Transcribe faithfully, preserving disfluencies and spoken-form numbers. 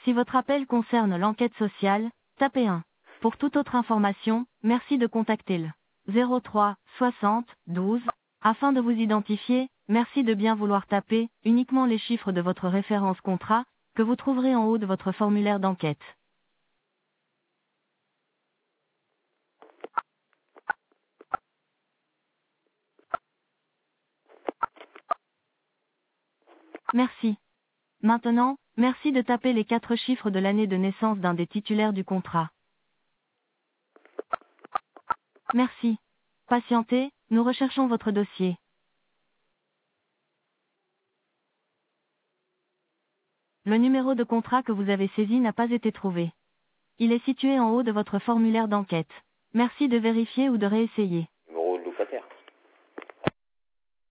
Si votre appel concerne l'enquête sociale, tapez un. Pour toute autre information, merci de contacter le zéro trois soixante douze. Afin de vous identifier, merci de bien vouloir taper uniquement les chiffres de votre référence contrat, que vous trouverez en haut de votre formulaire d'enquête. Merci. Maintenant, merci de taper les quatre chiffres de l'année de naissance d'un des titulaires du contrat. Merci. Patientez, nous recherchons votre dossier. Le numéro de contrat que vous avez saisi n'a pas été trouvé. Il est situé en haut de votre formulaire d'enquête. Merci de vérifier ou de réessayer. Numéro de locataire.